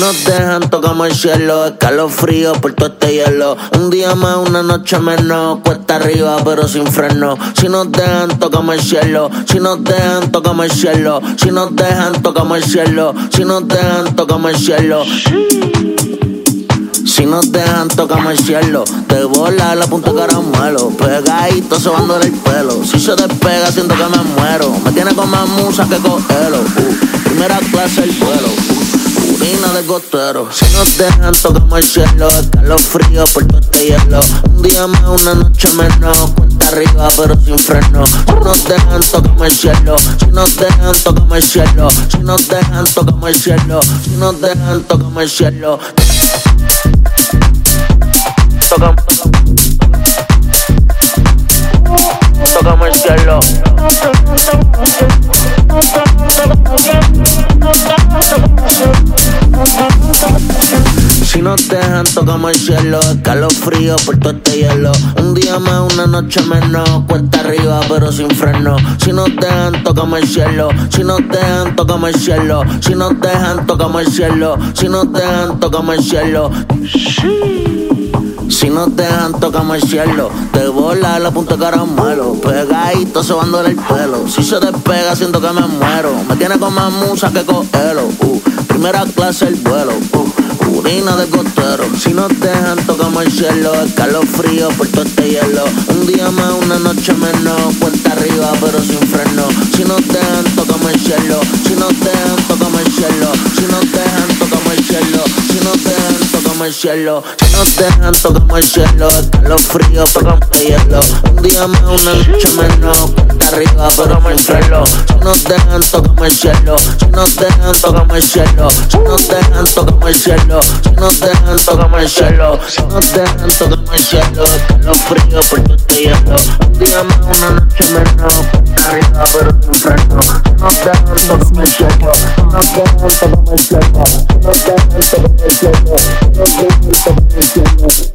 nos dejan tocamos el cielo, escalofrío por todo este hielo. Un día más, una noche menos, cuesta arriba pero sin freno. Si nos dejan tocamos el cielo, si nos dejan tocamos el cielo, si nos dejan tocamos el cielo, si nos dejan tocamos el cielo. Si nos dejan tocamos el cielo, te bola la punta de caramelo, pegadito sobándole el pelo. Si se despega siento que me muero, me tiene con más musa que cogelo. Primera clase el vuelo, urina de gotero. Si nos dejan tocamos el cielo, escalofrío por todo este hielo. Un día más, una noche menos, cuenta arriba pero sin freno. Si nos dejan tocamos el cielo, si nos dejan tocamos el cielo, si nos dejan tocamos el cielo, si nos dejan tocamos el cielo. Tocamos el cielo. Si nos dejan tocamos el cielo, escalofrío por todo este hielo. Un día más, una noche menos, cuesta arriba pero sin freno. Si nos dejan tocamos el cielo, si nos dejan tocamos el cielo, si nos dejan tocamos el cielo, si nos dejan tocamos el cielo. Si nos dejan tocamos el cielo, te bola la punta de caramelo, pegadito sobándole el pelo. Si se despega siento que me muero, me tiene con más musa que cogelo. Primera clase el vuelo, urina de gotero. Si nos dejan tocamos el cielo, escalofrío por todo este hielo. Un día más, una noche menos, cuenta arriba pero sin freno. Si nos dejan tocamos el cielo, si nos dejan tocamos el cielo, si nos dejan tocamos el cielo, si nos dejan tocamos el cielo, si nos dejan tocamos el cielo, escalofrío por todo este hielo. Un día más, una noche menos, cuenta arriba pero sin freno. Si nos dejan tocamos el cielo, si nos dejan tocamos el cielo, si nos dejan tocamos el cielo, si nos dejan tocamos el cielo, si nos dejan tocamos el cielo, escalofrío por todo este hielo. Un día más, una noche menos, cuenta arriba pero sin freno. Si nos dejan tocamos el cielo, si nos dejan tocamos el cielo, si nos dejan tocamos el cielo, si nos dejan tocamos el cielo.